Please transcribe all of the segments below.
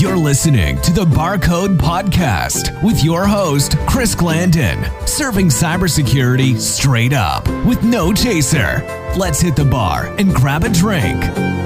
You're listening to the Barcode Podcast with your host, Chris Glandon, serving cybersecurity straight up with no chaser. Let's hit the bar and grab a drink.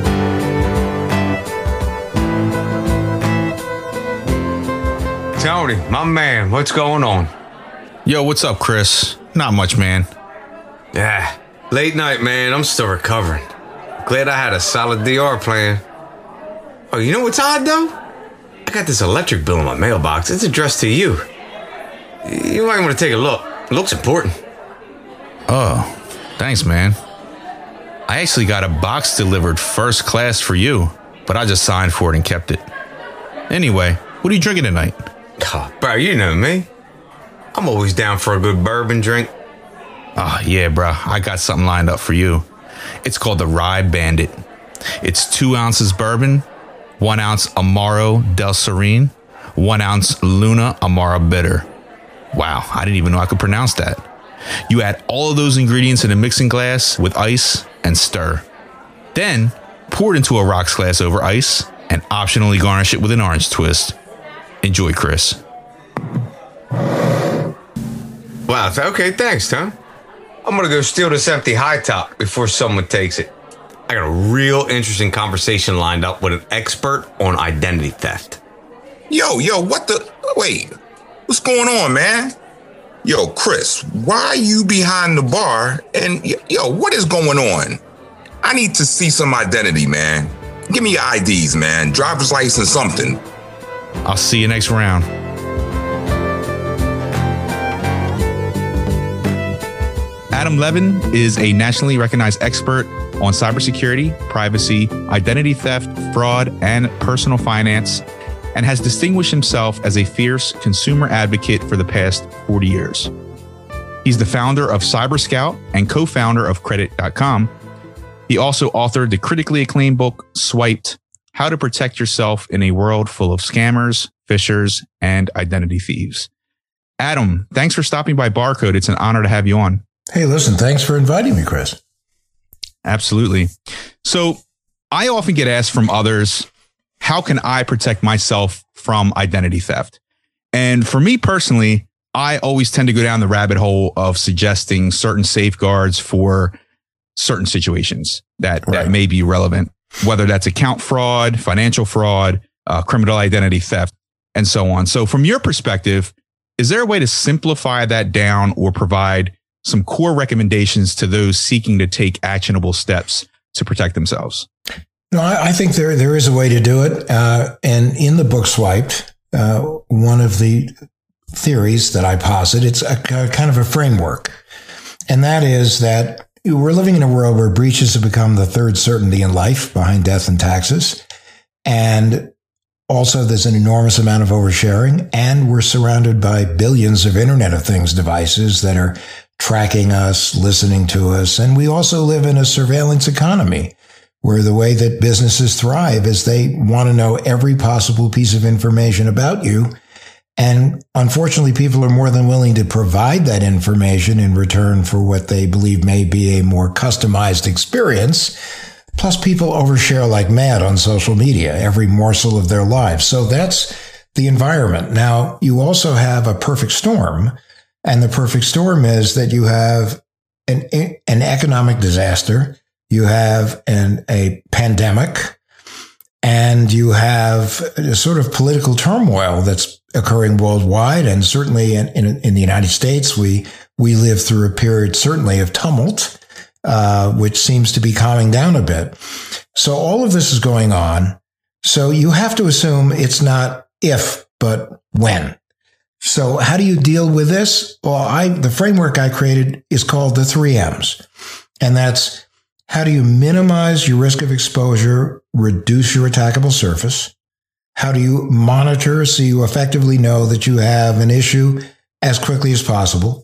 Tony, my man, what's going on? Yo, what's up, Chris? Not much, man. Yeah, late night, man. I'm still recovering. Glad I had a solid DR plan. Oh, you know what's odd, though? I got this electric bill in my mailbox. It's addressed to you. You might want to take a look. It looks important. Oh, thanks, man. I actually got a box delivered first class for you, but I just signed for it and kept it. Anyway, what are you drinking tonight? Oh, bro, you know me. I'm always down for a good bourbon drink. Oh, yeah, bro. I got something lined up for you. It's called the Rye Bandit. It's 2 ounces bourbon, 1 ounce Amaro Del Serene, 1 ounce Luna Amaro Bitter. Wow, I didn't even know I could pronounce that. You add all of those ingredients in a mixing glass with ice and stir. Then pour it into a rocks glass over ice and optionally garnish it with an orange twist. Enjoy, Chris. Wow, okay, thanks, Tom. I'm gonna go steal this empty high top before someone takes it. I got a real interesting conversation lined up with an expert on identity theft. Yo, wait, what's going on, man? Yo, Chris, why are you behind the bar? And yo, what is going on? I need to see some identity, man. Give me your IDs, man. Driver's license, something. I'll see you next round. Adam Levin is a nationally recognized expert on cybersecurity, privacy, identity theft, fraud, and personal finance, and has distinguished himself as a fierce consumer advocate for the past 40 years. He's the founder of CyberScout and co-founder of Credit.com. He also authored the critically acclaimed book, Swiped: How to Protect Yourself in a World Full of Scammers, Phishers, and Identity Thieves. Adam, thanks for stopping by Barcode. It's an honor to have you on. Hey, listen, thanks for inviting me, Chris. Absolutely. So I often get asked from others, how can I protect myself from identity theft? And for me personally, I always tend to go down the rabbit hole of suggesting certain safeguards for certain situations that may be relevant, whether that's account fraud, financial fraud, criminal identity theft, and so on. So from your perspective, is there a way to simplify that down or provide some core recommendations to those seeking to take actionable steps to protect themselves? No, I think there is a way to do it. And in the book Swiped, one of the theories that I posit, it's a kind of a framework. And that is that we're living in a world where breaches have become the third certainty in life behind death and taxes. And also there's an enormous amount of oversharing. And we're surrounded by billions of Internet of Things devices that are tracking us, listening to us. And we also live in a surveillance economy where the way that businesses thrive is they want to know every possible piece of information about you. And unfortunately, people are more than willing to provide that information in return for what they believe may be a more customized experience. Plus, people overshare like mad on social media, every morsel of their lives. So that's the environment. Now, you also have a perfect storm. And the perfect storm is that you have an economic disaster, you have a pandemic, and you have a sort of political turmoil that's occurring worldwide. And certainly in the United States, we live through a period certainly of tumult, which seems to be calming down a bit. So all of this is going on. So you have to assume it's not if, but when. So how do you deal with this? Well, the framework I created is called the 3 M's. And that's how do you minimize your risk of exposure, reduce your attackable surface? How do you monitor so you effectively know that you have an issue as quickly as possible?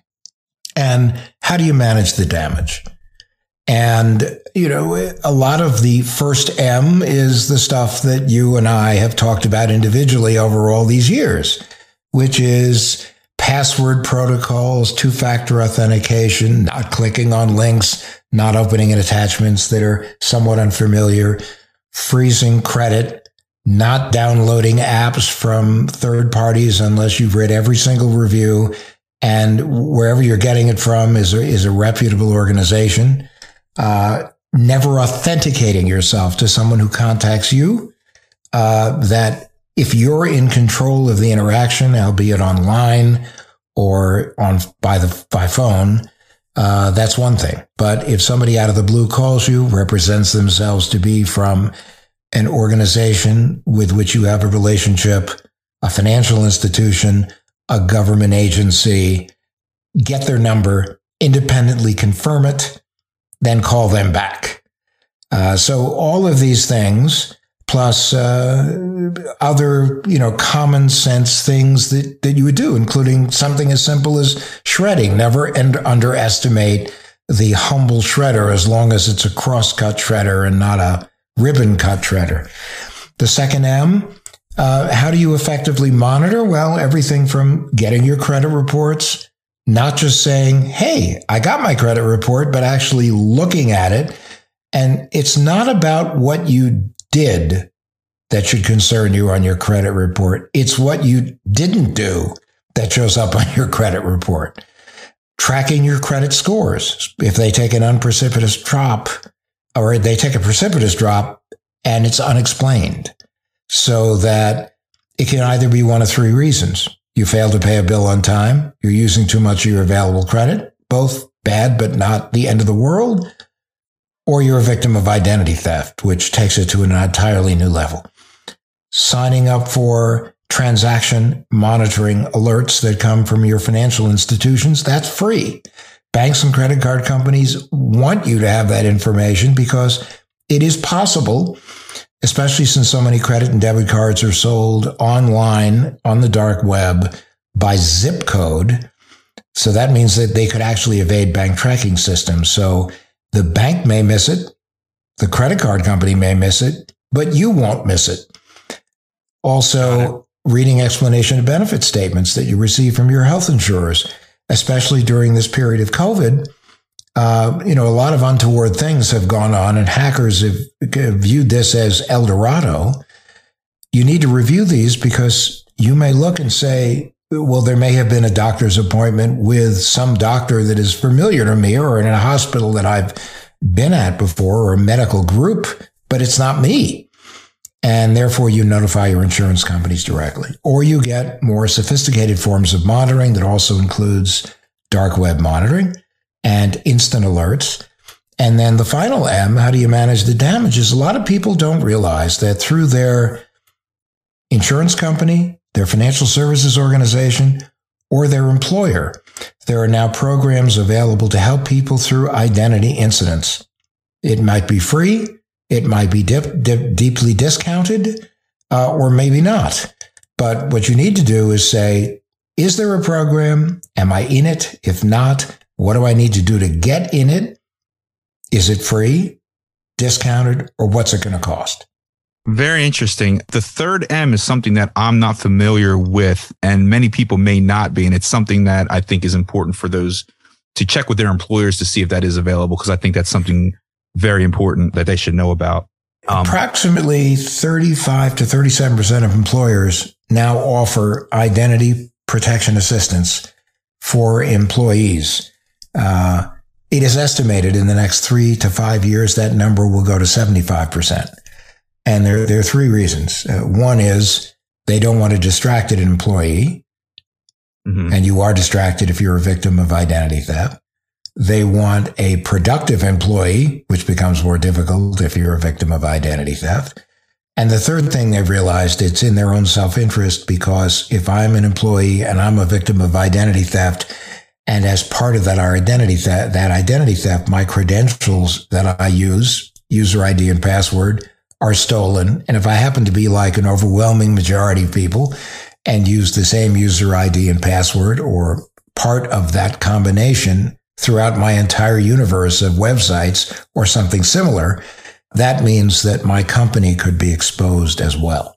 And how do you manage the damage? And, a lot of the first M is the stuff that you and I have talked about individually over all these years, which is password protocols, two-factor authentication, not clicking on links, not opening attachments that are somewhat unfamiliar, freezing credit, not downloading apps from third parties unless you've read every single review, and wherever you're getting it from is a reputable organization. Never authenticating yourself to someone who contacts you. That if you're in control of the interaction, albeit online or by phone, that's one thing. But if somebody out of the blue calls you, represents themselves to be from an organization with which you have a relationship, a financial institution, a government agency, get their number, independently confirm it, then call them back. So all of these things, plus other, common sense things that you would do, including something as simple as shredding. Never underestimate the humble shredder, as long as it's a cross-cut shredder and not a ribbon-cut shredder. The second M, how do you effectively monitor? Well, everything from getting your credit reports, not just saying, hey, I got my credit report, but actually looking at it. And it's not about what you did that should concern you on your credit report. It's what you didn't do that shows up on your credit report. Tracking your credit scores. If they take an unprecipitous drop, or they take a precipitous drop and it's unexplained, so that it can either be one of three reasons. You failed to pay a bill on time, you're using too much of your available credit, both bad but not the end of the world, or you're a victim of identity theft, which takes it to an entirely new level. Signing up for transaction monitoring alerts that come from your financial institutions, that's free. Banks and credit card companies want you to have that information because it is possible, especially since so many credit and debit cards are sold online on the dark web by zip code. So that means that they could actually evade bank tracking systems. So the bank may miss it, the credit card company may miss it, but you won't miss it. Also, reading explanation of benefit statements that you receive from your health insurers, especially during this period of COVID. A lot of untoward things have gone on, and hackers have viewed this as El Dorado. You need to review these because you may look and say, well, there may have been a doctor's appointment with some doctor that is familiar to me, or in a hospital that I've been at before, or a medical group, but it's not me. And therefore, you notify your insurance companies directly. Or you get more sophisticated forms of monitoring that also includes dark web monitoring and instant alerts. And then the final M, how do you manage the damages? A lot of people don't realize that through their insurance company, their financial services organization, or their employer, there are now programs available to help people through identity incidents. It might be free. It might be deeply discounted, or maybe not. But what you need to do is say, is there a program? Am I in it? If not, what do I need to do to get in it? Is it free, discounted, or what's it going to cost? Very interesting. The third M is something that I'm not familiar with, and many people may not be. And it's something that I think is important for those to check with their employers to see if that is available, because I think that's something very important that they should know about. Approximately 35 to 37% of employers now offer identity protection assistance for employees. It is estimated in the next 3 to 5 years that number will go to 75%. And there are three reasons. One is they don't want a distracted employee, and you are distracted if you're a victim of identity theft. They want a productive employee, which becomes more difficult if you're a victim of identity theft. And the third thing they've realized, it's in their own self-interest, because if I'm an employee and I'm a victim of identity theft, and as part of that identity theft, my credentials that I use, user ID and password, are stolen. And if I happen to be like an overwhelming majority of people and use the same user ID and password or part of that combination throughout my entire universe of websites or something similar, that means that my company could be exposed as well.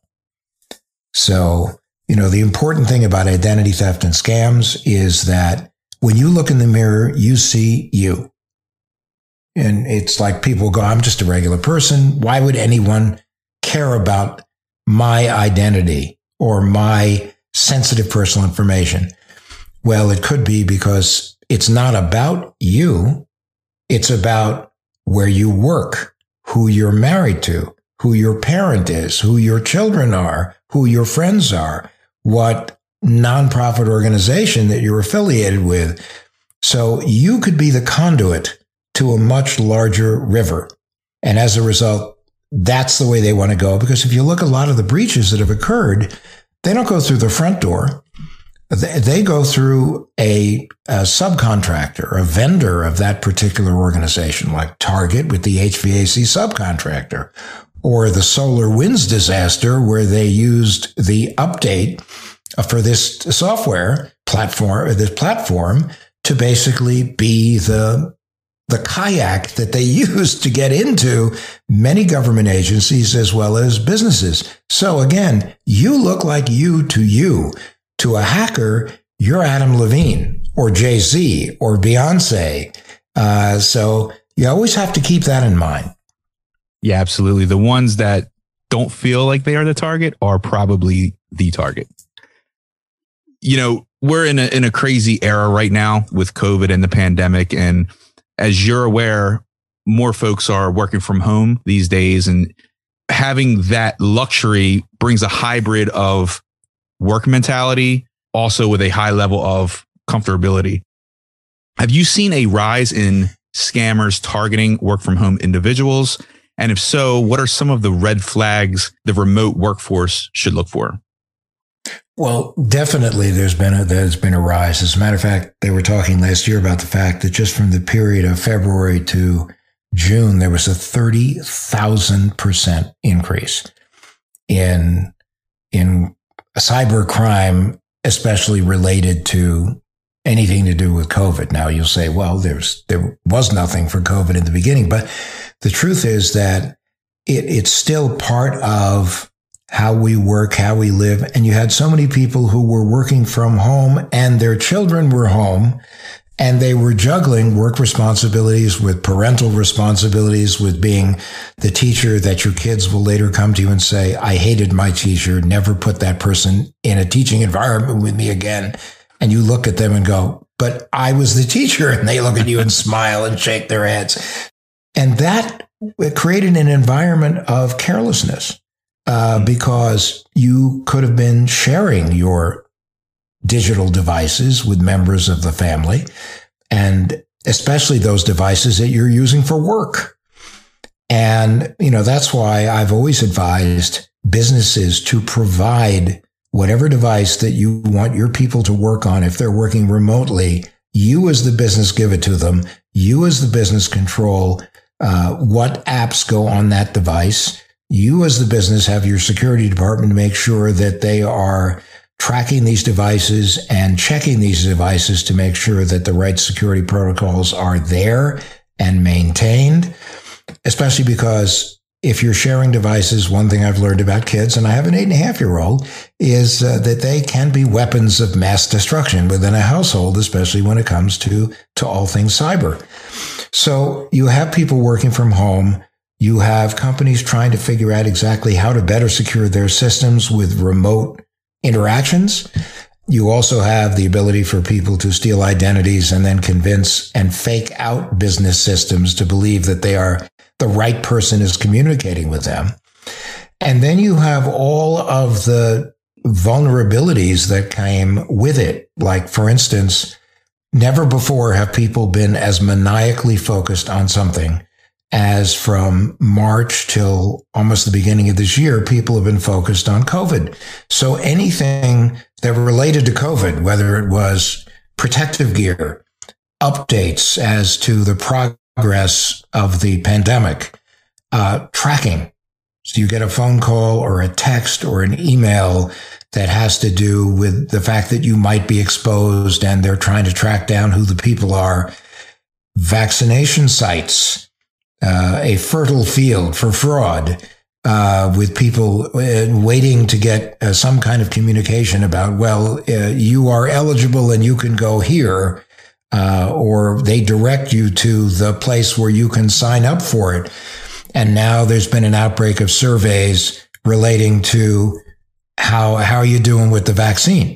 So, the important thing about identity theft and scams is that when you look in the mirror, you see you. And it's like people go, I'm just a regular person. Why would anyone care about my identity or my sensitive personal information? Well, it could be because it's not about you. It's about where you work, who you're married to, who your parent is, who your children are, who your friends are, what nonprofit organization that you're affiliated with. So you could be the conduit to a much larger river. And as a result, that's the way they want to go. Because if you look at a lot of the breaches that have occurred, they don't go through the front door. They go through a subcontractor, a vendor of that particular organization, like Target with the HVAC subcontractor, or the SolarWinds disaster where they used the update for this software platform, to basically be the kayak that they used to get into many government agencies as well as businesses. So again, you look like you. To a hacker, you're Adam Levine or Jay-Z or Beyonce. So you always have to keep that in mind. Yeah, absolutely. The ones that don't feel like they are the target are probably the target. You know, we're in a crazy era right now with COVID and the pandemic. And as you're aware, more folks are working from home these days, and having that luxury brings a hybrid of work mentality, also with a high level of comfortability. Have you seen a rise in scammers targeting work from home individuals? And if so, what are some of the red flags the remote workforce should look for? Well, definitely there's been a rise. As a matter of fact, they were talking last year about the fact that just from the period of February to June, there was a 30,000% increase in cyber crime, especially related to anything to do with COVID. Now you'll say, well, there was nothing for COVID in the beginning, but the truth is that it's still part of how we work, how we live. And you had so many people who were working from home and their children were home, and they were juggling work responsibilities with parental responsibilities, with being the teacher that your kids will later come to you and say, I hated my teacher, never put that person in a teaching environment with me again. And you look at them and go, but I was the teacher. And they look at you and smile and shake their heads. And that created an environment of carelessness, because you could have been sharing your digital devices with members of the family, and especially those devices that you're using for work. And, that's why I've always advised businesses to provide whatever device that you want your people to work on. If they're working remotely, you as the business give it to them. You as the business control what apps go on that device. You as the business have your security department make sure that they are tracking these devices and checking these devices to make sure that the right security protocols are there and maintained, especially because if you're sharing devices, one thing I've learned about kids, and I have an 8.5-year-old, is that they can be weapons of mass destruction within a household, especially when it comes to all things cyber. So you have people working from home. You have companies trying to figure out exactly how to better secure their systems with remote interactions. You also have the ability for people to steal identities and then convince and fake out business systems to believe that they are the right person is communicating with them. And then you have all of the vulnerabilities that came with it. Like, for instance, never before have people been as maniacally focused on something as from March till almost the beginning of this year. People have been focused on COVID. So anything that related to COVID, whether it was protective gear, updates as to the progress of the pandemic, tracking. So you get a phone call or a text or an email that has to do with the fact that you might be exposed and they're trying to track down who the people are. Vaccination sites, a fertile field for fraud, with people waiting to get some kind of communication about, you are eligible and you can go here, or they direct you to the place where you can sign up for it. And now there's been an outbreak of surveys relating to how are you doing with the vaccine?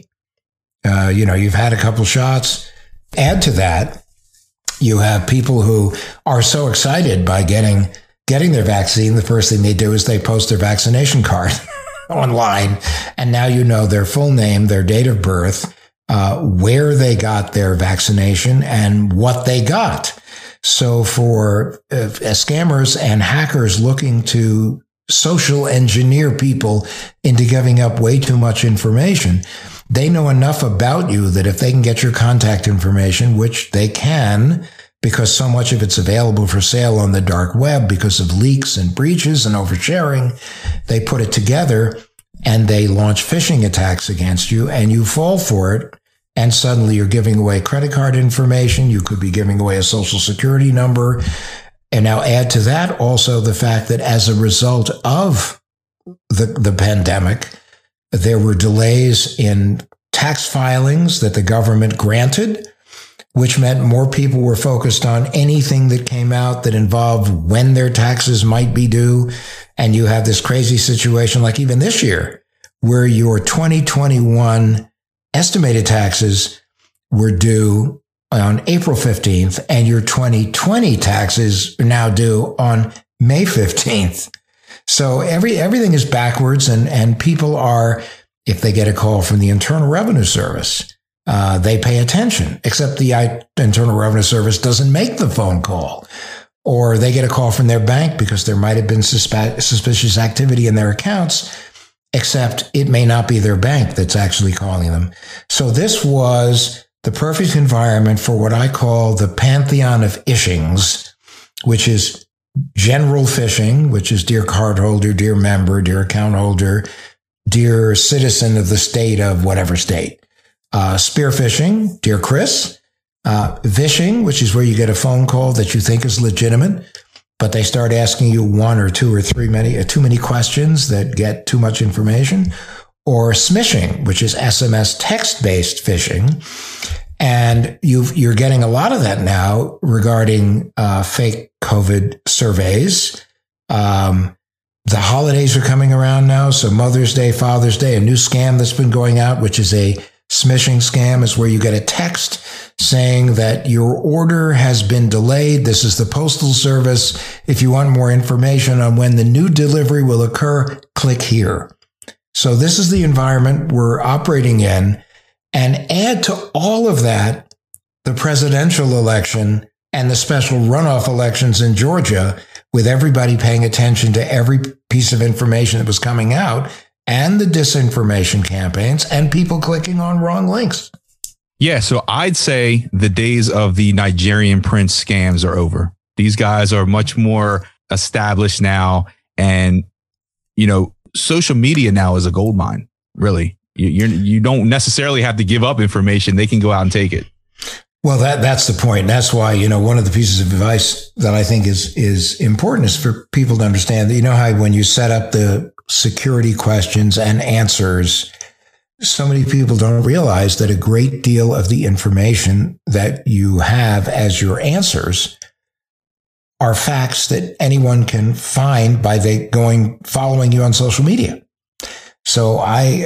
You've had a couple shots. Add to that, you have people who are so excited by getting their vaccine. The first thing they do is they post their vaccination card online. And now you know their full name, their date of birth, where they got their vaccination and what they got. So for scammers and hackers looking to social engineer people into giving up way too much information, they know enough about you that if they can get your contact information, which they can, because so much of it's available for sale on the dark web because of leaks and breaches and oversharing, they put it together and they launch phishing attacks against you, and you fall for it. And suddenly you're giving away credit card information. You could be giving away a social security number. And now add to that also the fact that as a result of the pandemic, there were delays in tax filings that the government granted, which meant more people were focused on anything that came out that involved when their taxes might be due. And you have this crazy situation like even this year, where your 2021 estimated taxes were due on April 15th, and your 2020 taxes are now due on May 15th. So everything is backwards, and people are, if they get a call from the Internal Revenue Service, they pay attention, except the Internal Revenue Service doesn't make the phone call. Or they get a call from their bank because there might have been suspicious activity in their accounts, except it may not be their bank that's actually calling them. So this was the perfect environment for what I call the pantheon of ishings, which is general phishing, which is dear cardholder, dear member, dear account holder, dear citizen of the state of whatever state. Spear phishing, dear Chris. Vishing, which is where you get a phone call that you think is legitimate, but they start asking you one or two or too many questions that get too much information. Or smishing, which is SMS text-based phishing. And you're getting a lot of that now regarding fake COVID surveys. The holidays are coming around now. So Mother's Day, Father's Day, a new scam that's been going out, which is a smishing scam, is where you get a text saying that your order has been delayed. This is the Postal Service. If you want more information on when the new delivery will occur, click here. So this is the environment we're operating in. And add to all of that the presidential election and the special runoff elections in Georgia, with everybody paying attention to every piece of information that was coming out, and the disinformation campaigns, and people clicking on wrong links. Yeah, so I'd say the days of the Nigerian prince scams are over. These guys are much more established now, and social media now is a gold mine. Really, you don't necessarily have to give up information; they can go out and take it. Well, that's the point. That's why, one of the pieces of advice that I think is important is for people to understand that, how when you set up the security questions and answers, so many people don't realize that a great deal of the information that you have as your answers are facts that anyone can find by following you on social media. So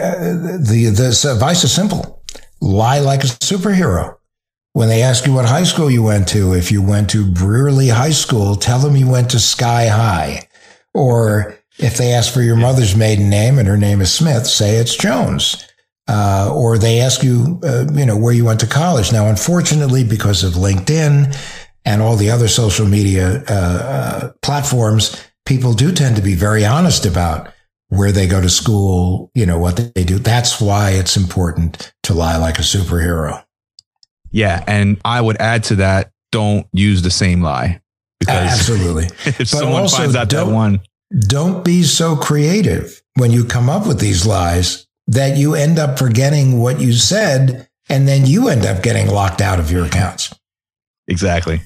the advice is simple: lie like a superhero. When they ask you what high school you went to, if you went to Brearley High School, tell them you went to Sky High. Or if they ask for your mother's maiden name and her name is Smith, say it's Jones. Or they ask you, where you went to college. Now, unfortunately, because of LinkedIn and all the other social media platforms, people do tend to be very honest about where they go to school, what they do. That's why it's important to lie like a superhero. Yeah. And I would add to that, don't use the same lie. Because absolutely. If someone finds out that one. Don't be so creative when you come up with these lies that you end up forgetting what you said, and then you end up getting locked out of your accounts. Exactly.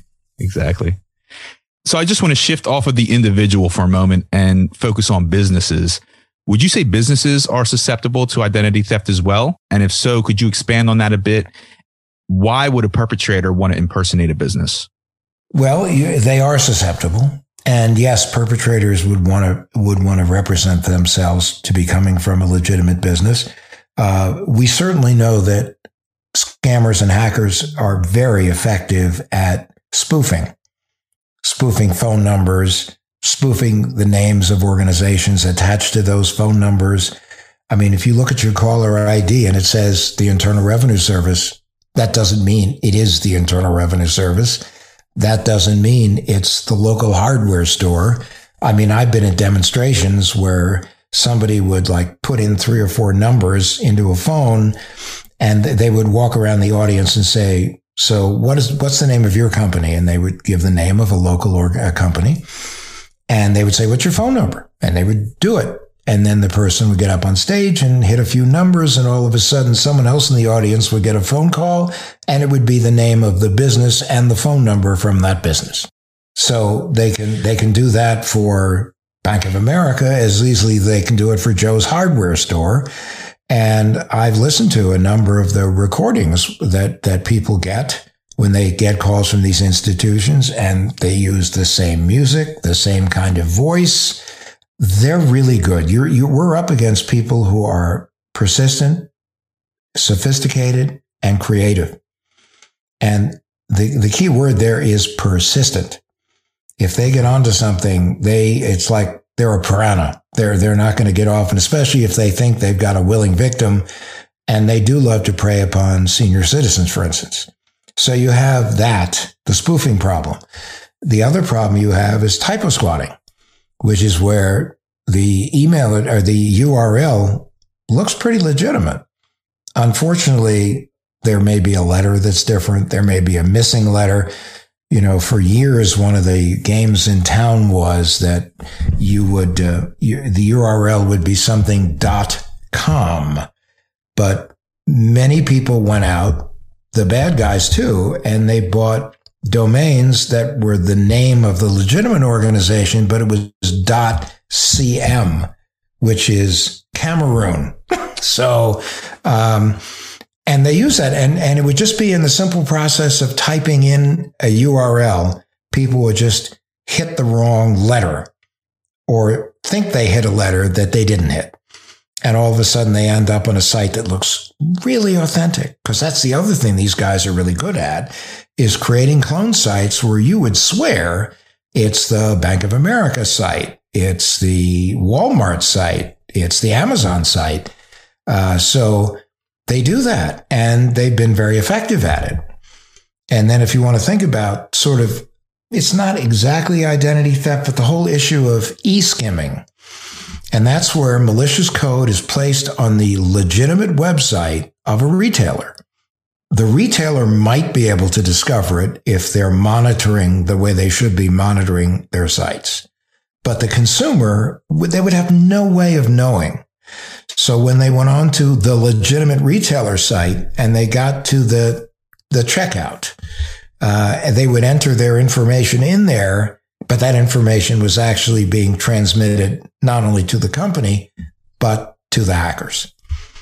So I just want to shift off of the individual for a moment and focus on businesses. Would you say businesses are susceptible to identity theft as well? And if so, could you expand on that a bit? Why would a perpetrator want to impersonate a business? Well, they are susceptible. And yes, perpetrators would want to represent themselves to be coming from a legitimate business. We certainly know that scammers and hackers are very effective at spoofing phone numbers, spoofing the names of organizations attached to those phone numbers. I mean, if you look at your caller ID and it says the Internal Revenue Service, that doesn't mean it is the Internal Revenue Service. That doesn't mean it's the local hardware store. I mean, I've been at demonstrations where somebody would like put in 3 or 4 numbers into a phone and they would walk around the audience and say, so what's the name of your company? And they would give the name of a local company. And they would say, what's your phone number? And they would do it. And then the person would get up on stage and hit a few numbers. And all of a sudden, someone else in the audience would get a phone call. And it would be the name of the business and the phone number from that business. So they can do that for Bank of America as easily as they can do it for Joe's hardware store. And I've listened to a number of the recordings that people get when they get calls from these institutions, and they use the same music, the same kind of voice. They're really good. We're up against people who are persistent, sophisticated, and creative. And the key word there is persistent. If they get onto something, it's like they're a piranha. They're not going to get off, and especially if they think they've got a willing victim, and they do love to prey upon senior citizens, for instance. So you have that, the spoofing problem. The other problem you have is typo squatting, which is where the email or the URL looks pretty legitimate. Unfortunately, there may be a letter that's different. There may be a missing letter. You know, for years, one of the games in town was that you would, the URL would be something .com, but many people went out, the bad guys too, and they bought domains that were the name of the legitimate organization, but it was .cm, which is Cameroon. So, and they use that, and it would just be in the simple process of typing in a URL, people would just hit the wrong letter or think they hit a letter that they didn't hit. And all of a sudden they end up on a site that looks really authentic, because that's the other thing these guys are really good at, is creating clone sites where you would swear it's the Bank of America site, it's the Walmart site, it's the Amazon site. So they do that, and they've been very effective at it. And then if you want to think about sort of, it's not exactly identity theft, but the whole issue of e-skimming. And that's where malicious code is placed on the legitimate website of a retailer. The retailer might be able to discover it if they're monitoring the way they should be monitoring their sites. But the consumer, they would have no way of knowing. So when they went on to the legitimate retailer site and they got to the checkout, they would enter their information in there, but that information was actually being transmitted not only to the company, but to the hackers.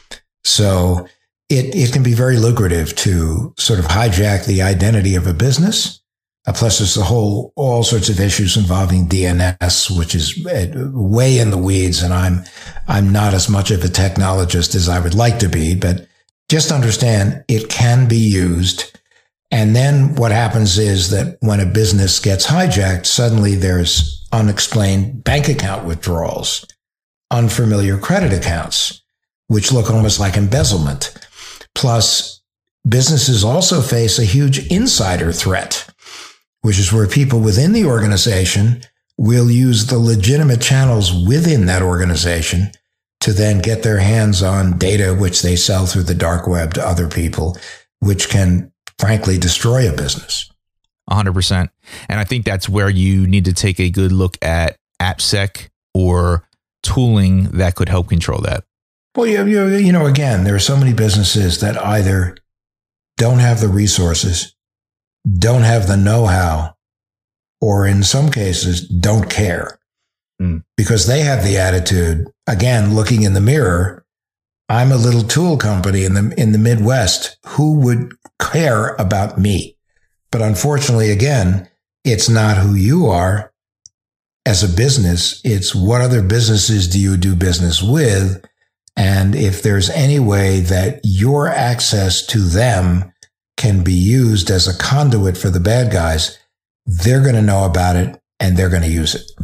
So it can be very lucrative to sort of hijack the identity of a business. Plus, there's all sorts of issues involving DNS, which is way in the weeds, and I'm not as much of a technologist as I would like to be, but just understand it can be used. And then what happens is that when a business gets hijacked, suddenly there's unexplained bank account withdrawals, unfamiliar credit accounts, which look almost like embezzlement. Plus, businesses also face a huge insider threat, which is where people within the organization will use the legitimate channels within that organization to then get their hands on data which they sell through the dark web to other people, which can frankly destroy a business. 100%. And I think that's where you need to take a good look at AppSec or tooling that could help control that. Well, you know, again, there are so many businesses that either don't have the resources, don't have the know-how, or in some cases don't care because they have the attitude, again, looking in the mirror, I'm a little tool company in the Midwest. Who would care about me? But unfortunately, again, it's not who you are. as a business, it's what other businesses do you do business with? And if there's any way that your access to them can be used as a conduit for the bad guys, they're going to know about it and they're going to use it.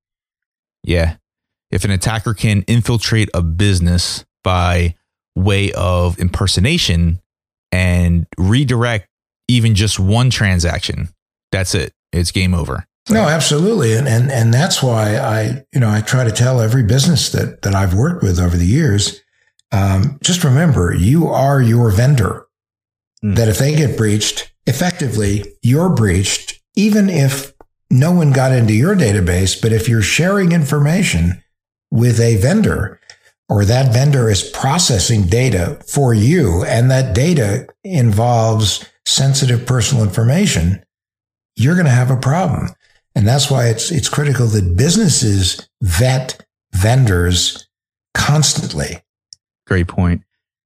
Yeah. If an attacker can infiltrate a business by way of impersonation and redirect even just one transaction, that's it. It's game over. No, absolutely. And that's why I try to tell every business that I've worked with over the years, just remember, you are your vendor. That if they get breached, effectively, you're breached, even if no one got into your database. But if you're sharing information with a vendor, or that vendor is processing data for you, and that data involves sensitive personal information, you're going to have a problem. And that's why it's critical that businesses vet vendors constantly. Great point.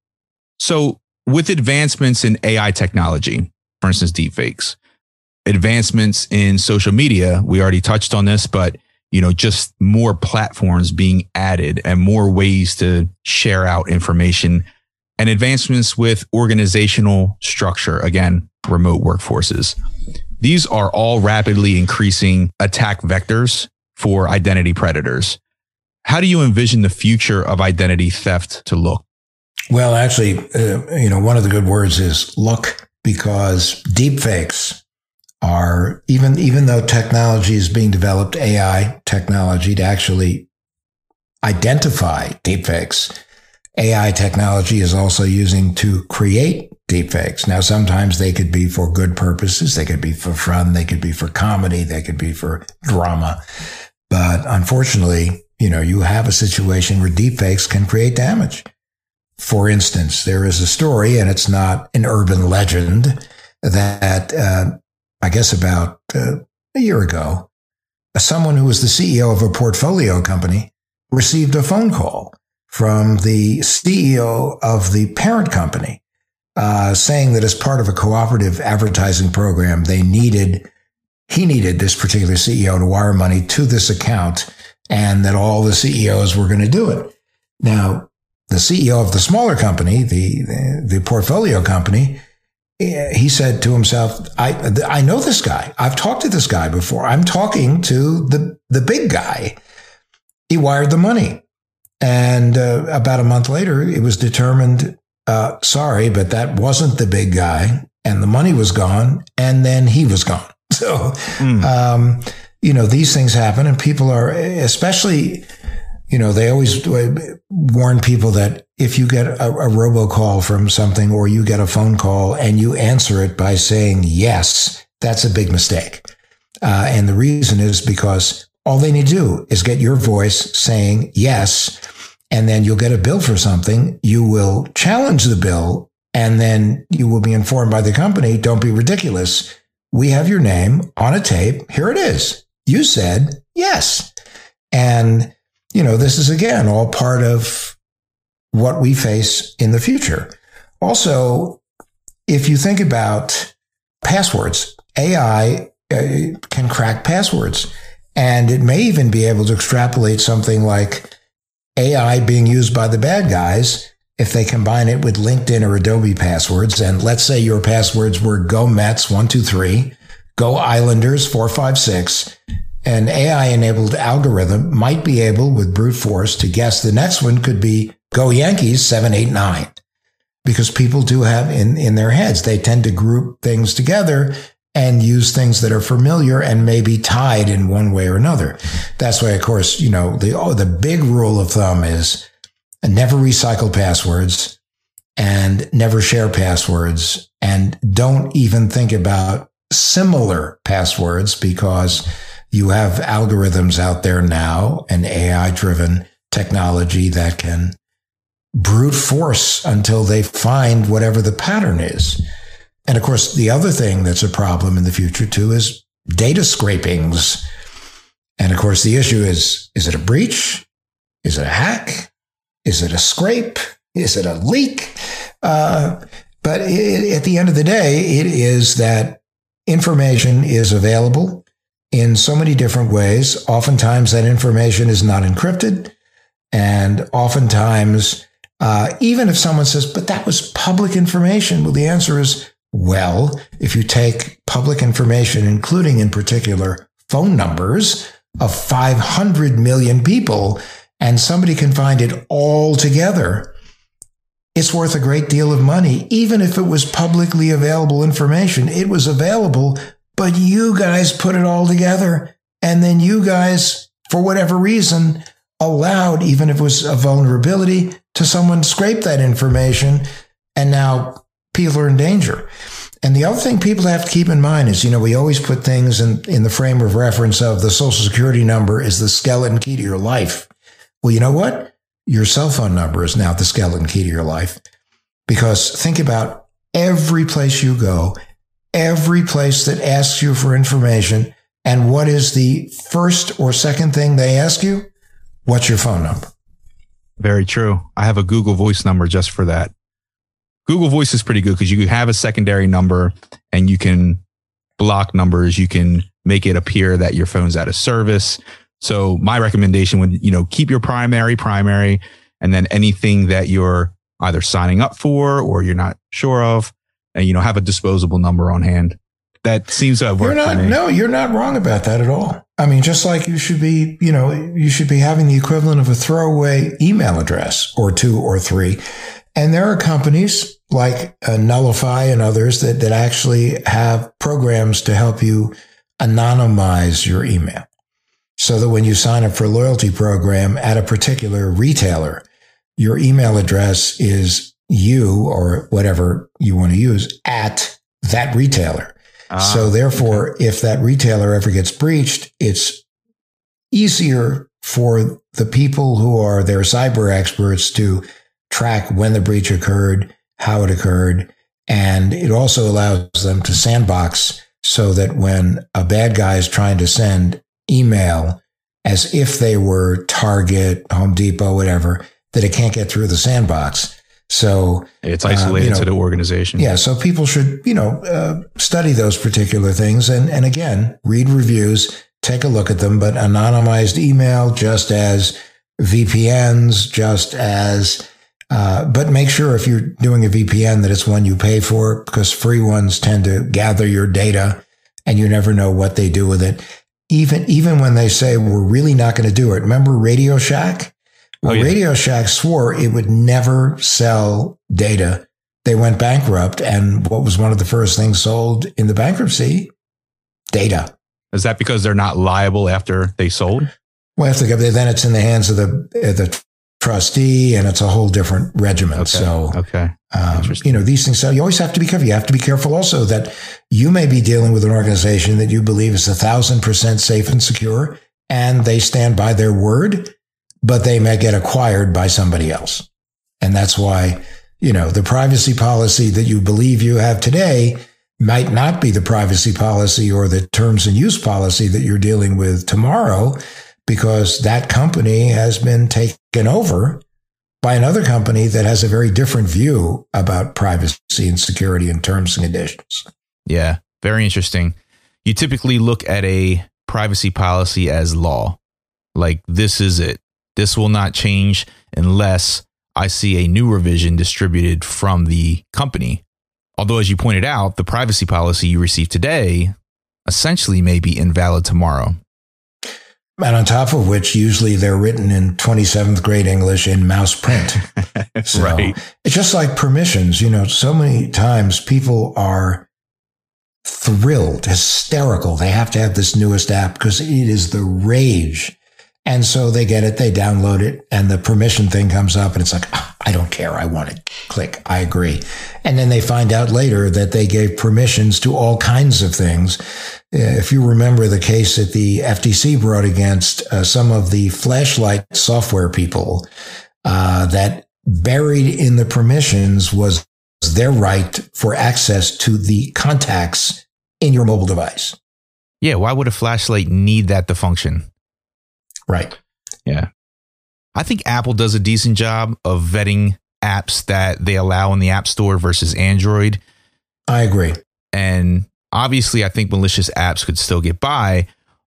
So with advancements in AI technology, for instance, deepfakes, advancements in social media, we already touched on this, but just more platforms being added and more ways to share out information, and advancements with organizational structure, again, remote workforces. These are all rapidly increasing attack vectors for identity predators. How do you envision the future of identity theft to look? Well, actually, one of the good words is look, because deepfakes are, even though technology is being developed, AI technology, to actually identify deepfakes, AI technology is also using to create deepfakes. Now, sometimes they could be for good purposes. They could be for fun. They could be for comedy. They could be for drama. But unfortunately, you have a situation where deepfakes can create damage. For instance, there is a story, and it's not an urban legend, that I guess about a year ago, someone who was the CEO of a portfolio company received a phone call from the CEO of the parent company, saying that as part of a cooperative advertising program, he needed this particular CEO to wire money to this account, and that all the CEOs were going to do it. Now, the CEO of the smaller company, the portfolio company, he said to himself, I know this guy. I've talked to this guy before. I'm talking to the big guy. He wired the money. And about a month later, it was determined, sorry, but that wasn't the big guy. And the money was gone. And then he was gone. So, these things happen, and people are, especially, they always warn people that if you get a robocall from something, or you get a phone call and you answer it by saying yes, that's a big mistake. And the reason is because all they need to do is get your voice saying yes, and then you'll get a bill for something. You will challenge the bill, and then you will be informed by the company, don't be ridiculous. We have your name on a tape. Here it is. You said yes. And this is, again, all part of what we face in the future. Also, if you think about passwords, AI can crack passwords, and it may even be able to extrapolate something like AI being used by the bad guys if they combine it with LinkedIn or Adobe passwords. And let's say your passwords were Go Mets 123, Go Islanders 456. An AI-enabled algorithm might be able, with brute force, to guess the next one could be Go Yankees 789, because people do have in their heads, they tend to group things together and use things that are familiar and maybe tied in one way or another. That's why, of course, the big rule of thumb is never recycle passwords and never share passwords, and don't even think about similar passwords, because you have algorithms out there now, and AI-driven technology that can brute force until they find whatever the pattern is. And of course, the other thing that's a problem in the future too is data scrapings. And of course, the issue is it a breach? Is it a hack? Is it a scrape? Is it a leak? But at the end of the day, it is that information is available. in so many different ways. Oftentimes that information is not encrypted. And oftentimes, even if someone says, but that was public information, well, the answer is, well, if you take public information, including in particular phone numbers of 500 million people, and somebody can find it all together, it's worth a great deal of money. Even if it was publicly available information, it was available, but you guys put it all together. And then you guys, for whatever reason, allowed, even if it was a vulnerability, to someone scrape that information. And now people are in danger. And the other thing people have to keep in mind is, we always put things in the frame of reference of the Social Security number is the skeleton key to your life. Well, you know what? Your cell phone number is now the skeleton key to your life. Because think about every place you go, every place that asks you for information, and what is the first or second thing they ask you? What's your phone number? Very true. I have a Google Voice number just for that. Google Voice is pretty good because you can have a secondary number and you can block numbers. You can make it appear that your phone's out of service. So my recommendation would, keep your primary, and then anything that you're either signing up for or you're not sure of, and, have a disposable number on hand. That seems to have worked for me. No, you're not wrong about that at all. I mean, just like you should be, you should be having the equivalent of a throwaway email address or 2 or 3. And there are companies like Nullify and others that actually have programs to help you anonymize your email. So that when you sign up for a loyalty program at a particular retailer, your email address is you or whatever you want to use at that retailer. So therefore, if that retailer ever gets breached, it's easier for the people who are their cyber experts to track when the breach occurred, how it occurred, and it also allows them to sandbox so that when a bad guy is trying to send email as if they were Target, Home Depot, whatever, that it can't get through the sandbox. So it's isolated to the organization. Yeah. So people should, study those particular things. And again, read reviews, take a look at them, but anonymized email, just as VPNs, but make sure if you're doing a VPN that it's one you pay for, because free ones tend to gather your data and you never know what they do with it. Even when they say we're really not going to do it. Remember Radio Shack? Well, Radio Shack swore it would never sell data. They went bankrupt. And what was one of the first things sold in the bankruptcy? Data. Is that because they're not liable after they sold? Well, then it's in the hands of the trustee, and it's a whole different regimen. Okay. These things. So you always have to be careful. You have to be careful also that you may be dealing with an organization that you believe is 1,000% safe and secure, and they stand by their word, but they may get acquired by somebody else. And that's why, the privacy policy that you believe you have today might not be the privacy policy or the terms and use policy that you're dealing with tomorrow, because that company has been taken over by another company that has a very different view about privacy and security and terms and conditions. Yeah, very interesting. You typically look at a privacy policy as law. Like, this is it. This will not change unless I see a new revision distributed from the company. Although, as you pointed out, the privacy policy you receive today essentially may be invalid tomorrow. And on top of which, usually they're written in 27th grade English in mouse print. So Right. It's just like permissions. So many times people are thrilled, hysterical. They have to have this newest app because it is the rage. And so they get it, they download it, and the permission thing comes up and it's like, I don't care. I want it. Click. I agree. And then they find out later that they gave permissions to all kinds of things. If you remember the case that the FTC brought against some of the flashlight software people, that buried in the permissions was their right for access to the contacts in your mobile device. Yeah, why would a flashlight need that to function? Right. Yeah. I think Apple does a decent job of vetting apps that they allow in the App Store versus Android. I agree. And obviously, I think malicious apps could still get by.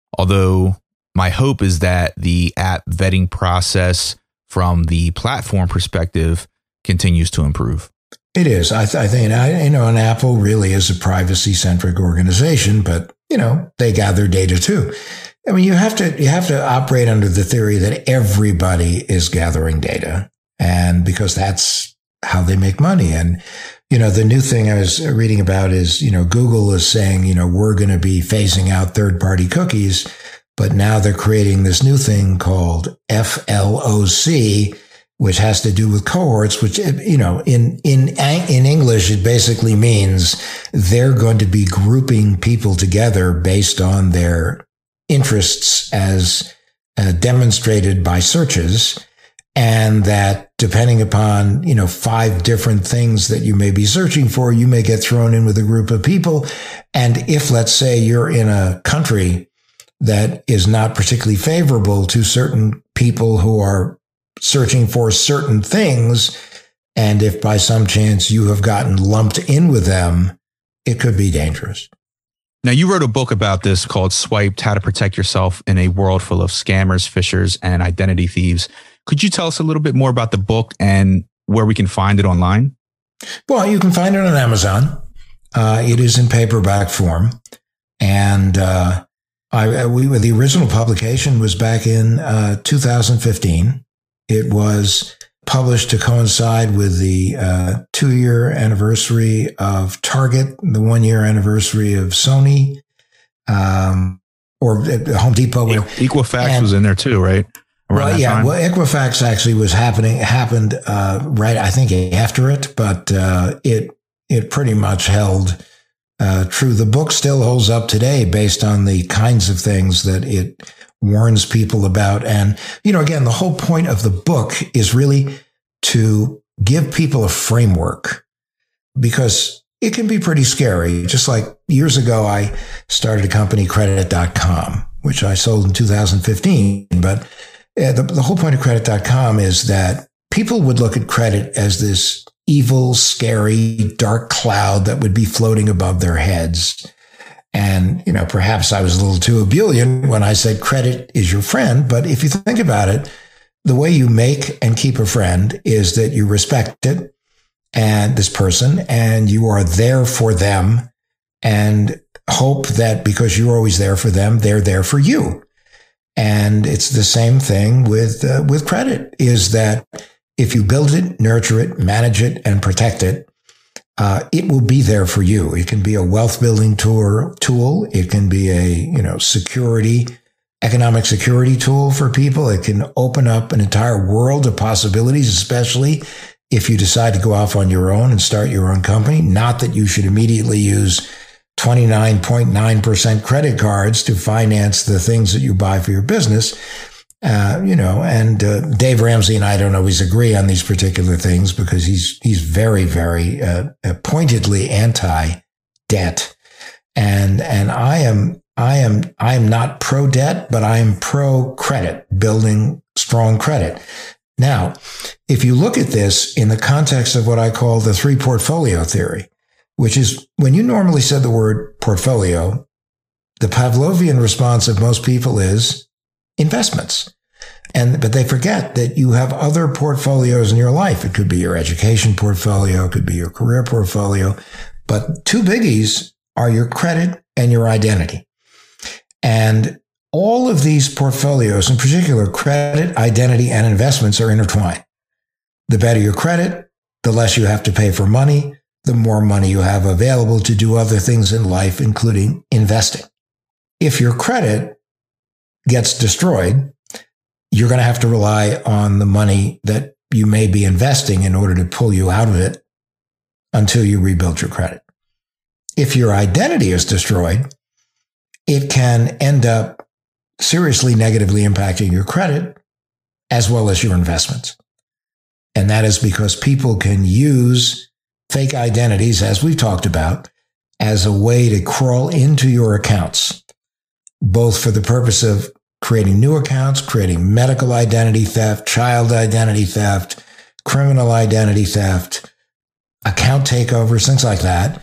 Although my hope is that the app vetting process from the platform perspective continues to improve. It is. I think, and Apple really is a privacy-centric organization, but, they gather data too. I mean, you have to operate under the theory that everybody is gathering data, and because that's how they make money. And, the new thing I was reading about is, Google is saying, we're going to be phasing out third-party cookies, but now they're creating this new thing called FLOC, which has to do with cohorts, which, in English, it basically means they're going to be grouping people together based on their interests as demonstrated by searches. And that depending upon, 5 different things that you may be searching for, you may get thrown in with a group of people. And if, let's say, you're in a country that is not particularly favorable to certain people who are searching for certain things, and if by some chance you have gotten lumped in with them, it could be dangerous. Now, you wrote a book about this called Swiped: How to Protect Yourself in a World Full of Scammers, Phishers, and Identity Thieves. Could you tell us a little bit more about the book and where we can find it online? Well, you can find it on Amazon. It is in paperback form. And the original publication was back in 2015. It was published to coincide with the 2-year anniversary of Target, the 1-year anniversary of Sony, or Home Depot. Equifax was in there too, right? Well, Equifax actually happened right, I think, after it, but it pretty much held true. The book still holds up today based on the kinds of things that it warns people about. And, again, the whole point of the book is really to give people a framework, because it can be pretty scary. Just like years ago, I started a company, Credit.com, which I sold in 2015. But the whole point of Credit.com is that people would look at credit as this evil, scary, dark cloud that would be floating above their heads. And, perhaps I was a little too ebullient when I said credit is your friend. But if you think about it, the way you make and keep a friend is that you respect it and this person, and you are there for them, and hope that because you're always there for them, they're there for you. And it's the same thing with credit, is that if you build it, nurture it, manage it, and protect it, it will be there for you. It can be a wealth building tool. It can be a, economic security tool for people. It can open up an entire world of possibilities, especially if you decide to go off on your own and start your own company. Not that you should immediately use 29.9% credit cards to finance the things that you buy for your business. Dave Ramsey and I don't always agree on these particular things, because he's very, very pointedly anti-debt. And I am not pro-debt, but I am pro-credit, building strong credit. Now, if you look at this in the context of what I call the 3 portfolio theory, which is when you normally said the word portfolio, the Pavlovian response of most people is investments. But they forget that you have other portfolios in your life. It could be your education portfolio, it could be your career portfolio, but 2 biggies are your credit and your identity. And all of these portfolios, in particular, credit, identity, and investments, are intertwined. The better your credit, the less you have to pay for money, the more money you have available to do other things in life, including investing. If your credit gets destroyed, you're going to have to rely on the money that you may be investing in order to pull you out of it until you rebuild your credit. If your identity is destroyed, it can end up seriously negatively impacting your credit as well as your investments. And that is because people can use fake identities, as we've talked about, as a way to crawl into your accounts, both for the purpose of creating new accounts, creating medical identity theft, child identity theft, criminal identity theft, account takeovers, things like that.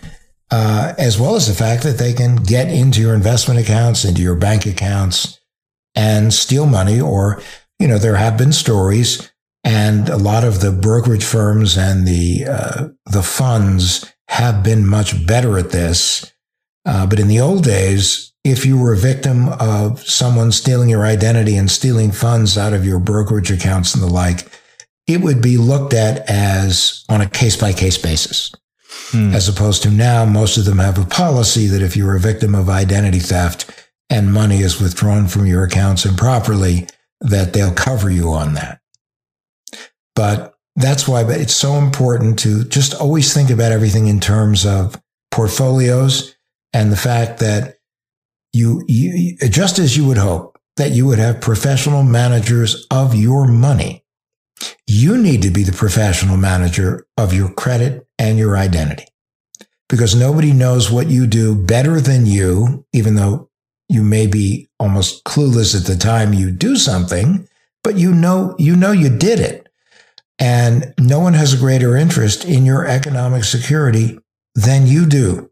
as well as the fact that they can get into your investment accounts, into your bank accounts, and steal money. Or, there have been stories, and a lot of the brokerage firms and the funds have been much better at this. But in the old days, if you were a victim of someone stealing your identity and stealing funds out of your brokerage accounts and the like, it would be looked at as on a case-by-case basis. As opposed to now, most of them have a policy that if you're a victim of identity theft and money is withdrawn from your accounts improperly, that they'll cover you on that. But that's why it's so important to just always think about everything in terms of portfolios, and the fact that you just as you would hope that you would have professional managers of your money, you need to be the professional manager of your credit and your identity, because nobody knows what you do better than you, even though you may be almost clueless at the time you do something, but you know you did it. And no one has a greater interest in your economic security than you do.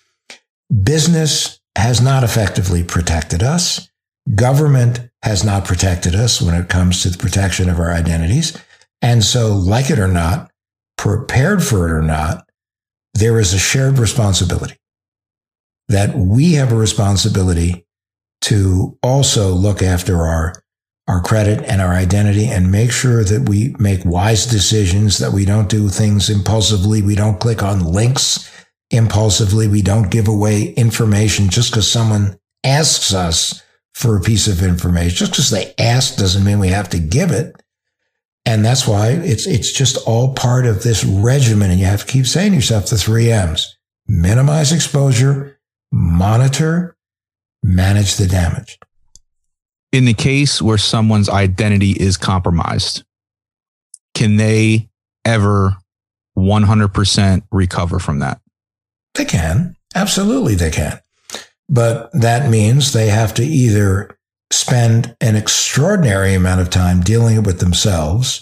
Business has not effectively protected us. Government has not protected us when it comes to the protection of our identities. And so, like it or not, prepared for it or not, there is a shared responsibility that we have a responsibility to also look after our credit and our identity and make sure that we make wise decisions, that we don't do things impulsively. We don't click on links impulsively. We don't give away information just because someone asks us for a piece of information. Just because they ask doesn't mean we have to give it. And that's why it's just all part of this regimen. And you have to keep saying to yourself the 3 M's: minimize exposure, monitor, manage the damage. In the case where someone's identity is compromised, can they ever 100% recover from that? They can. Absolutely, they can. But that means they have to either spend an extraordinary amount of time dealing with themselves,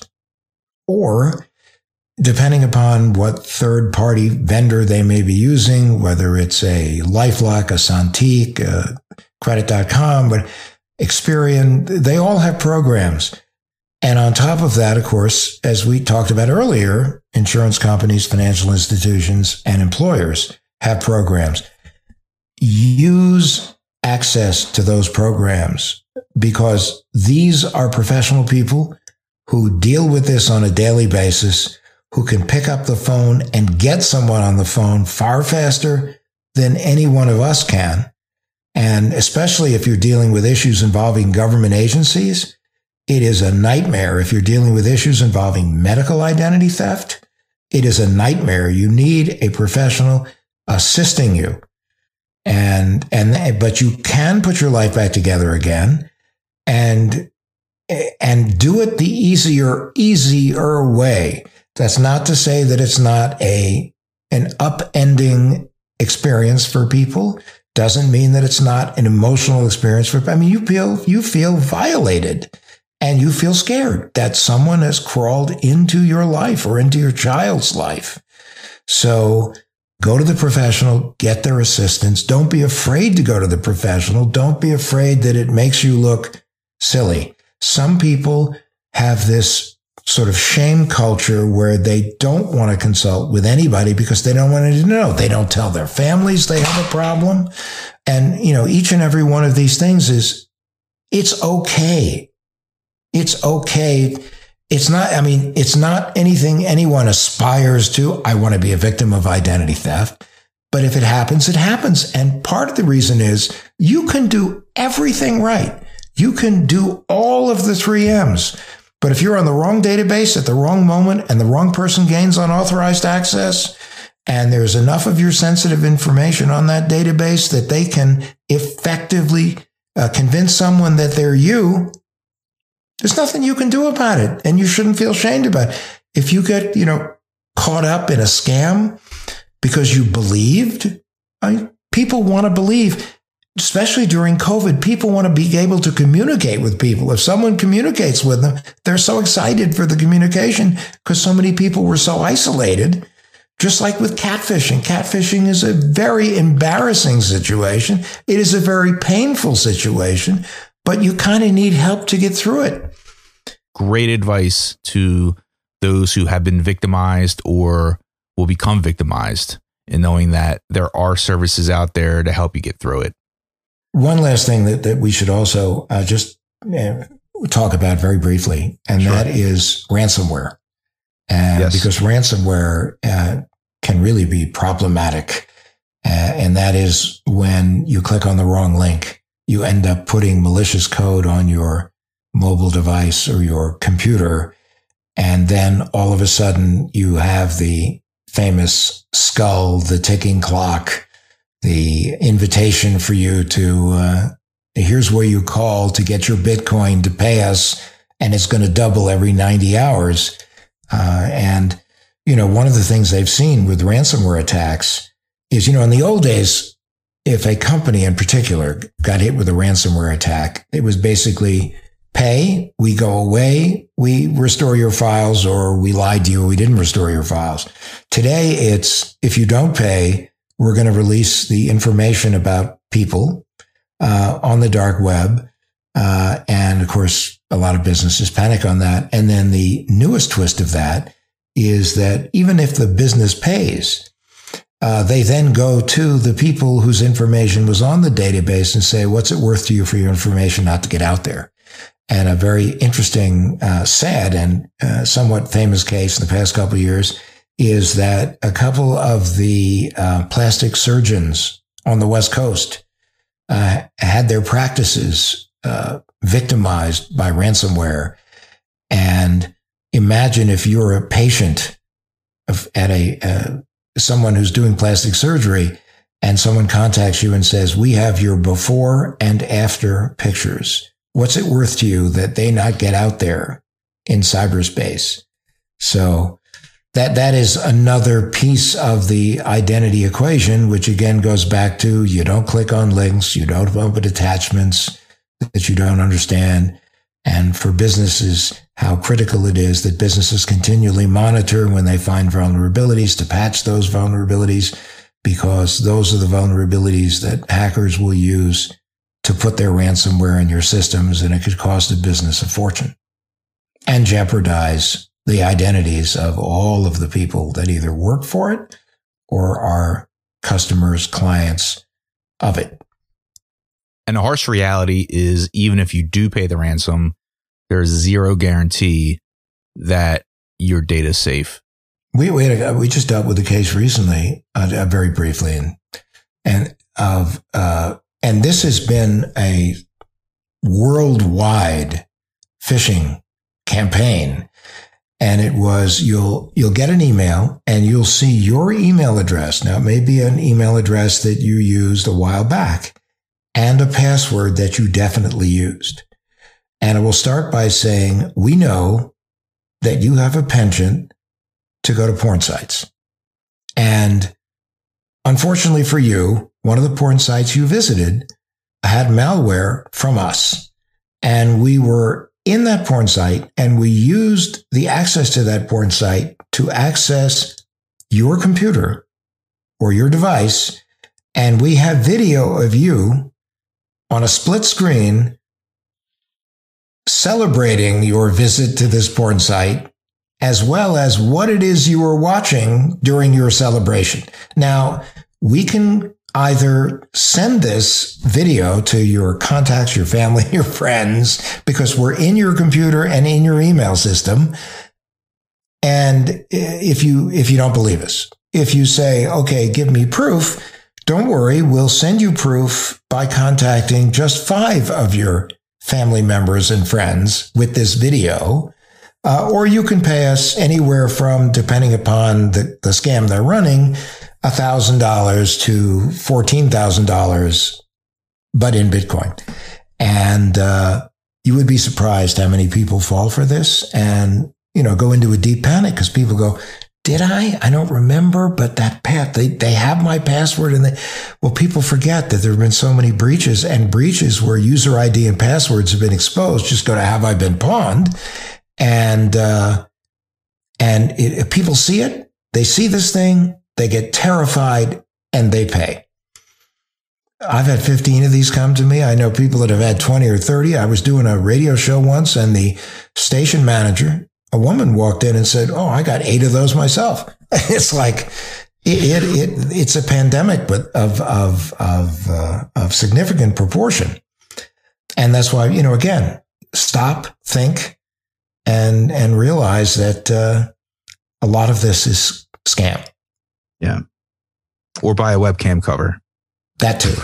or depending upon what third-party vendor they may be using, whether it's a LifeLock, a Santique, a Credit.com, but Experian, they all have programs. And on top of that, of course, as we talked about earlier, insurance companies, financial institutions, and employers have programs. Use access to those programs, because these are professional people who deal with this on a daily basis, who can pick up the phone and get someone on the phone far faster than any one of us can. And especially if you're dealing with issues involving government agencies, it is a nightmare. If you're dealing with issues involving medical identity theft, it is a nightmare. You need a professional assisting you. But you can put your life back together again and do it the easier way. That's not to say that it's not an upending experience for people. Doesn't mean that it's not an emotional experience you feel violated, and you feel scared that someone has crawled into your life or into your child's life. So go to the professional, get their assistance. Don't be afraid to go to the professional. Don't be afraid that it makes you look silly. Some people have this sort of shame culture where they don't want to consult with anybody because they don't want anyone to know. They don't tell their families they have a problem. And, each and every one of these things it's okay. It's okay. It's not anything anyone aspires to. I want to be a victim of identity theft. But if it happens, it happens. And part of the reason is you can do everything right. You can do all of the 3 M's. But if you're on the wrong database at the wrong moment and the wrong person gains unauthorized access, and there's enough of your sensitive information on that database that they can effectively convince someone that they're you, there's nothing you can do about it. And you shouldn't feel ashamed about it. If you get, caught up in a scam because you believed, people want to believe. Especially during COVID, people want to be able to communicate with people. If someone communicates with them, they're so excited for the communication because so many people were so isolated Just like with catfishing. Catfishing is a very embarrassing situation. It is a very painful situation, but you kind of need help to get through it. Great advice to those who have been victimized or will become victimized, and knowing that there are services out there to help you get through it. One last thing that we should also just talk about very briefly, and that is ransomware. Because ransomware can really be problematic. And that is when you click on the wrong link, you end up putting malicious code on your mobile device or your computer. And then all of a sudden you have the famous skull, the ticking clock, the invitation for you to, here's where you call to get your Bitcoin to pay us, and it's going to double every 90 hours. And, one of the things they've seen with ransomware attacks is, in the old days, if a company in particular got hit with a ransomware attack, it was basically pay, we go away, we restore your files, or we lied to you, we didn't restore your files. Today, it's if you don't pay, we're going to release the information about people on the dark web. And of course, a lot of businesses panic on that. And then the newest twist of that is that even if the business pays, they then go to the people whose information was on the database and say, what's it worth to you for your information not to get out there? And a very interesting, sad and somewhat famous case in the past couple of years is that a couple of the plastic surgeons on the West Coast had their practices victimized by ransomware. And imagine if you're a patient at someone who's doing plastic surgery, and someone contacts you and says, we have your before and after pictures. What's it worth to you that they not get out there in cyberspace? So that is another piece of the identity equation, which again goes back to you don't click on links, you don't open attachments that you don't understand. And for businesses, how critical it is that businesses continually monitor when they find vulnerabilities to patch those vulnerabilities, because those are the vulnerabilities that hackers will use to put their ransomware in your systems, and it could cost a business a fortune and jeopardize the identities of all of the people that either work for it or are customers, clients of it. And the harsh reality is, even if you do pay the ransom, there's zero guarantee that your data is safe. We just dealt with a case recently, very briefly, and this has been a worldwide phishing campaign. And it was, you'll get an email and you'll see your email address. Now, it may be an email address that you used a while back and a password that you definitely used. And it will start by saying, we know that you have a penchant to go to porn sites. And unfortunately for you, one of the porn sites you visited had malware from us. And we were in that porn site, and we used the access to that porn site to access your computer or your device. And we have video of you on a split screen celebrating your visit to this porn site, as well as what it is you were watching during your celebration. Now, we can either send this video to your contacts, your family, your friends, because we're in your computer and in your email system. And if you don't believe us, if you say, okay, give me proof, don't worry, we'll send you proof by contacting just 5 of your family members and friends with this video. Or you can pay us anywhere from, depending upon the scam they're running, $1,000 to $14,000, but in Bitcoin. And you would be surprised how many people fall for this and, go into a deep panic, because people go, did I? I don't remember, but that they have my password. And people forget that there have been so many breaches, and breaches where user ID and passwords have been exposed. Just go to Have I Been Pawned? And if people see it, They see this thing, they get terrified, and they pay. I've had 15 of these come to me. I know people that have had 20 or 30. I was doing a radio show once, and the station manager, a woman, walked in and said, "Oh, I got 8 of those myself." It's like it's a pandemic, but of significant proportion. And that's why, again, stop, think, and realize that a lot of this is scam. Yeah. Or buy a webcam cover. That too.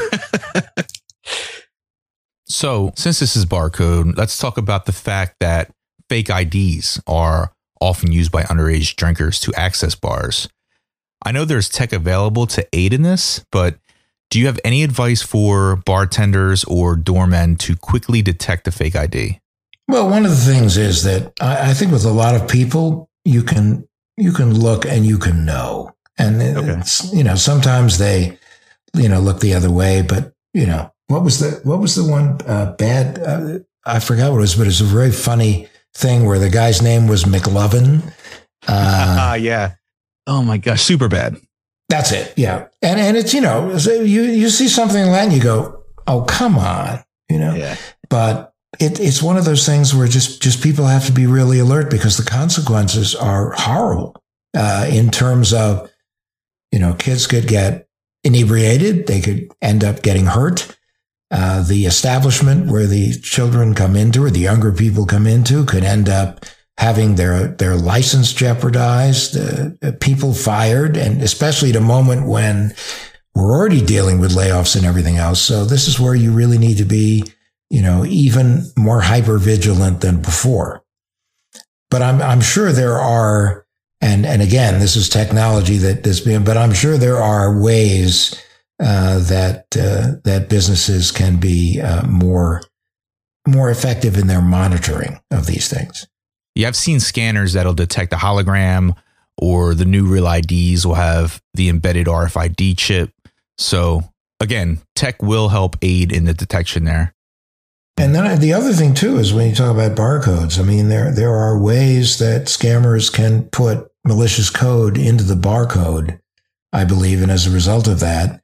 So, since this is Barcode, let's talk about the fact that fake IDs are often used by underage drinkers to access bars. I know there's tech available to aid in this, but do you have any advice for bartenders or doormen to quickly detect a fake ID? Well, one of the things is that I think with a lot of people, you can look and you can know. And it's, sometimes they, look the other way, but what was the one bad? I forgot what it was, but it's a very funny thing where the guy's name was McLovin. Yeah. Oh my gosh, super bad. That's it. Yeah. And it's, you see something like that and you go, oh, come on, Yeah. But it's one of those things where just people have to be really alert because the consequences are horrible in terms of, kids could get inebriated. They could end up getting hurt. The establishment where the children come into or the younger people come into could end up having their license jeopardized, people fired, and especially at a moment when we're already dealing with layoffs and everything else. So this is where you really need to be, even more hyper vigilant than before. But I'm sure there are, and again, this is technology but I'm sure there are ways that businesses can be more effective in their monitoring of these things. Yeah, I've seen scanners that'll detect a hologram, or the new Real IDs will have the embedded RFID chip. So again, tech will help aid in the detection there. And then the other thing too is when you talk about barcodes, I mean, there are ways that scammers can put malicious code into the barcode, I believe. And as a result of that,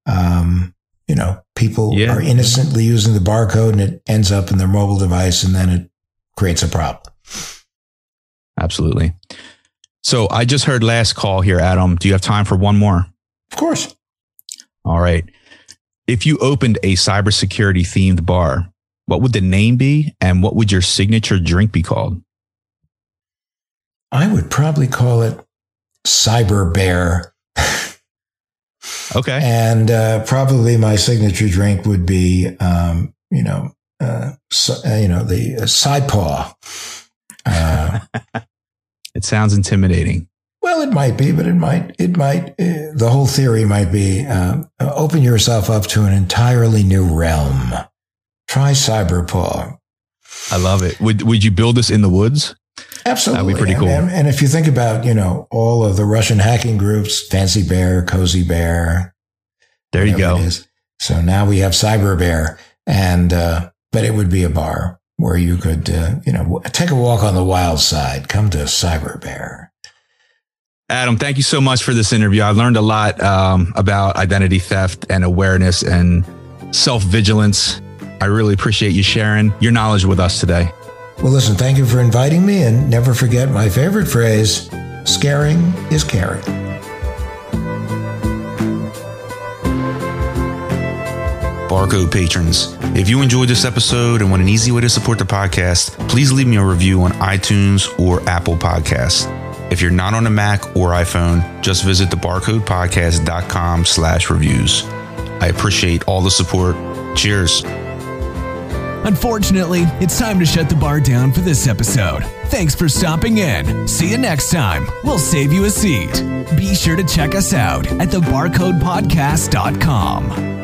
people are innocently using the barcode and it ends up in their mobile device and then it creates a problem. Absolutely. So I just heard last call here, Adam. Do you have time for one more? Of course. All right. If you opened a cybersecurity themed bar, what would the name be and what would your signature drink be called? I would probably call it Cyber Bear. Okay. And probably my signature drink would be, the Side Paw. It sounds intimidating. Well, it might be, but the whole theory might be open yourself up to an entirely new realm. Try Cyberpaw. I love it. Would you build this in the woods? Absolutely. That'd be pretty cool. And if you think about, all of the Russian hacking groups, Fancy Bear, Cozy Bear. There you go. So now we have Cyber Bear, but it would be a bar where you could, take a walk on the wild side. Come to Cyber Bear. Adam, thank you so much for this interview. I learned a lot about identity theft and awareness and self-vigilance. I really appreciate you sharing your knowledge with us today. Well, listen, thank you for inviting me. And never forget my favorite phrase, scaring is caring. Barcode patrons, if you enjoyed this episode and want an easy way to support the podcast, please leave me a review on iTunes or Apple Podcasts. If you're not on a Mac or iPhone, just visit thebarcodepodcast.com/reviews. I appreciate all the support. Cheers. Unfortunately, it's time to shut the bar down for this episode. Thanks for stopping in. See you next time. We'll save you a seat. Be sure to check us out at thebarcodepodcast.com.